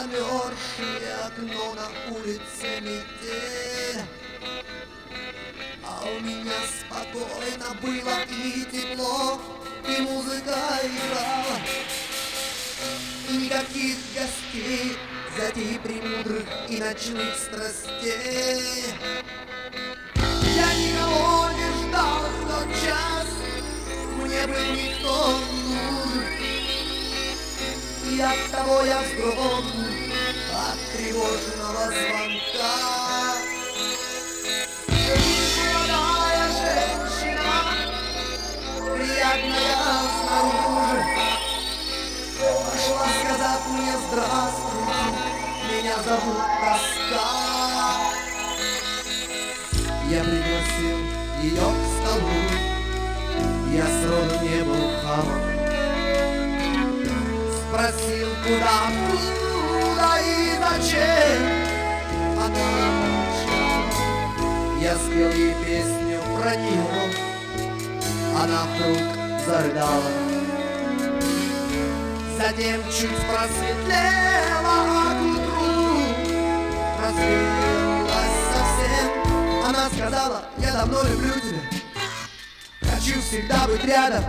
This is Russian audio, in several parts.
замерзшее окно на улице метель. А у меня спокойно было и тепло, и музыка играла, и никаких гостей, затей премудрых и ночных страстей. Я никого не ждал в тот час, мне был никто не нужен, и оттого я вздрогнул от тревожного звонка. Молодая женщина, приятная снаружи, пошла сказать мне: здравствуйте, меня зовут Тоска. Я пригласил ее к столу, я сроду не был хамом. Спросил, куда и зачем. Она молчала. Я спел ей песню про нее, она вдруг зарыдала. Затем чуть просветлела, а к утру развеялась совсем. Она сказала: я давно люблю тебя, хочу всегда быть рядом.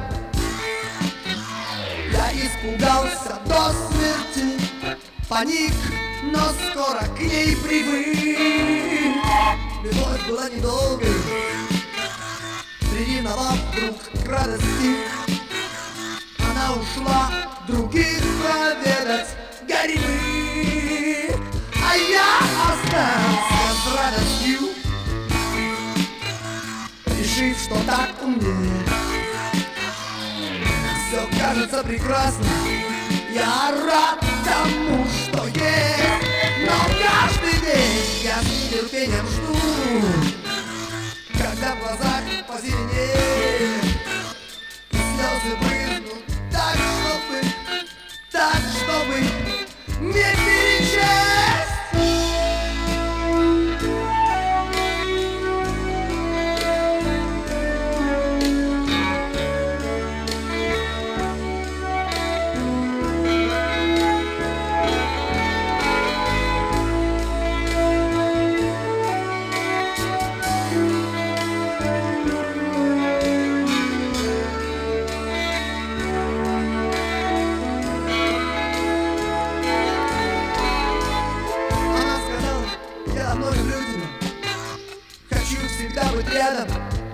Я испугался до смерти, паник, но скоро к ней привык. Любовь была недолгой, приревновав вдруг к радости. Она ушла других проведать грибы, а я остался с радостью, решив, что так умнее. Все кажется прекрасно, я рад тому, что есть, но каждый день я с нетерпением жду, когда в глазах позеленеет и слезы брызнут так, чтобы не перечесть. Всегда быть рядом.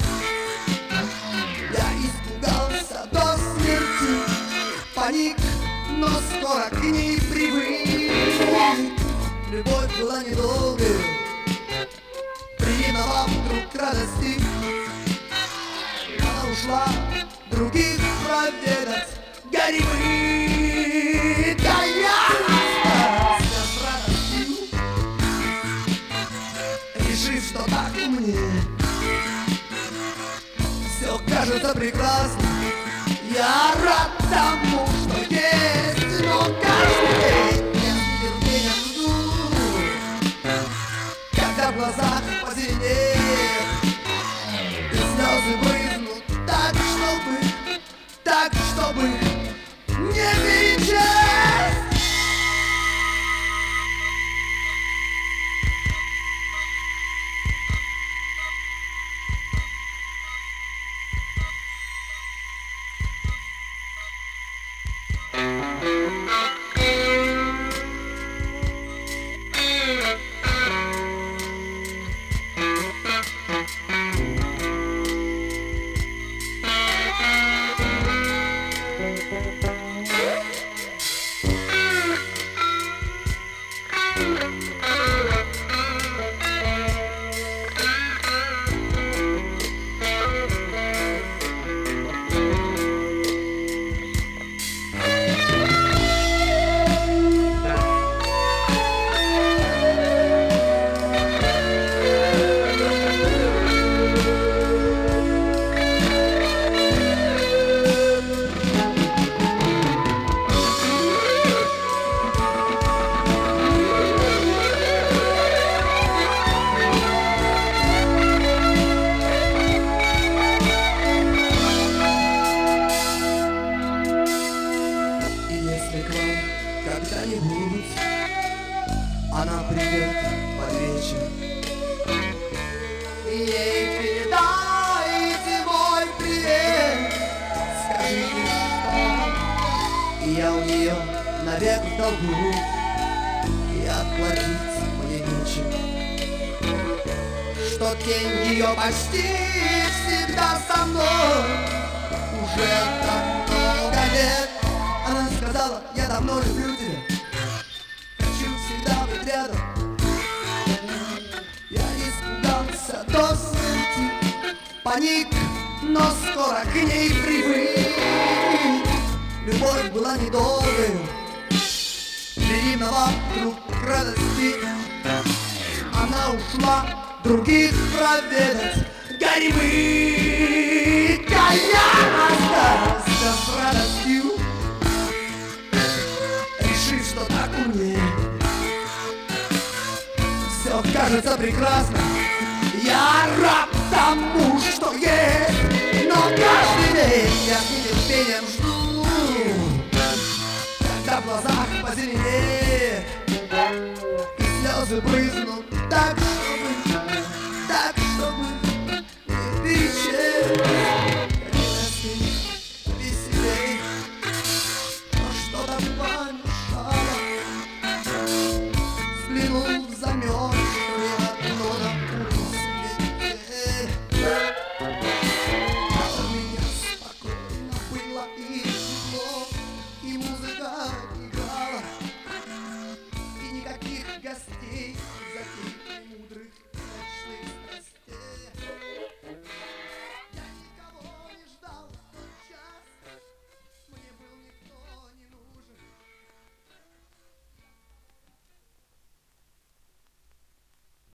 Я испугался до смерти, паник, но скоро к ней привык. Любовь была недолгой, приревновав вдруг к радости. Она ушла других проведать грибы. Да я остался с радостью, решив, что так умнее. Все кажется прекрасно, я рад тому, что есть, но каждый день я с нетерпением жду, когда в глазах позеленеет и слезы брызнут так, чтобы не перечесть. придет под вечер. Ей передайте мой привет, скажите, что я у нее навек в долгу, и отплатить мне нечем, что тень ее почти всегда со мной уже так много лет. Она сказала: я давно люблю тебя, хочу всегда быть рядом. Я испугался до смерти, паник, но скоро к ней привык. Любовь была недолгою, невинного вдруг радости. Она ушла других проведать грибы, а я остался с радостью, решив, что так умнее. Все кажется прекрасно, я рад тому, что есть, но каждый день я с нетерпением жду, когда в глазах позеленеет и слезы брызнут